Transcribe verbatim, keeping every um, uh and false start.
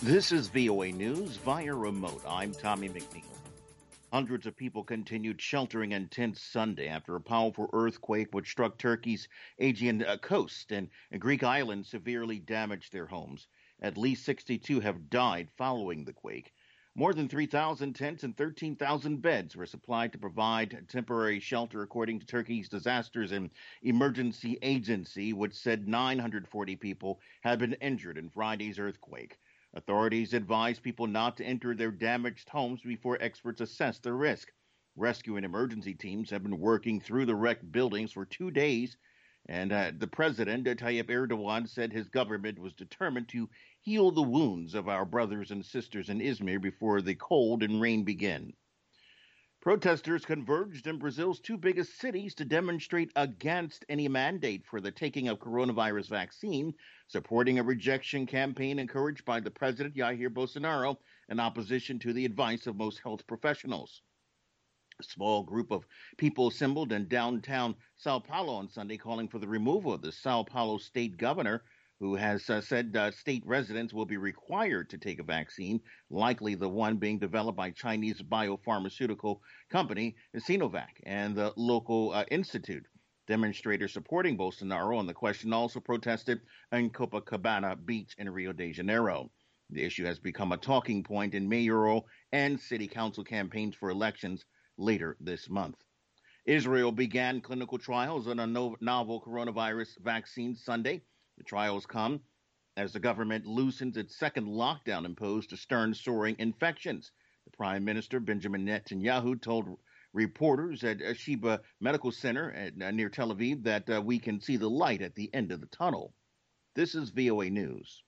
This is V O A News via remote. I'm Tommy McNeil. Hundreds of people continued sheltering in tents Sunday after a powerful earthquake which struck Turkey's Aegean uh, coast and, and Greek islands severely damaged their homes. At least sixty-two have died following the quake. More than three thousand tents and thirteen thousand beds were supplied to provide temporary shelter, according to Turkey's Disasters and Emergency Agency, which said nine hundred forty people had been injured in Friday's earthquake. Authorities advise people not to enter their damaged homes before experts assess the risk. Rescue and emergency teams have been working through the wrecked buildings for two days, and uh, the president, Tayyip Erdogan, said his government was determined to heal the wounds of our brothers and sisters in Izmir before the cold and rain begin. Protesters converged in Brazil's two biggest cities to demonstrate against any mandate for the taking of coronavirus vaccine, supporting a rejection campaign encouraged by the president, Jair Bolsonaro, in opposition to the advice of most health professionals. A small group of people assembled in downtown Sao Paulo on Sunday, calling for the removal of the Sao Paulo state governor, who has uh, said uh, state residents will be required to take a vaccine, likely the one being developed by Chinese biopharmaceutical company Sinovac and the local uh, institute. Demonstrators supporting Bolsonaro on the question also protested in Copacabana Beach in Rio de Janeiro. The issue has become a talking point in mayoral and city council campaigns for elections later this month. Israel began clinical trials on a novel coronavirus vaccine Sunday. The trials come as the government loosens its second lockdown imposed to stern soaring infections. The Prime Minister, Benjamin Netanyahu, told reporters at Sheba Medical Center at, uh, near Tel Aviv that uh, we can see the light at the end of the tunnel. This is V O A News.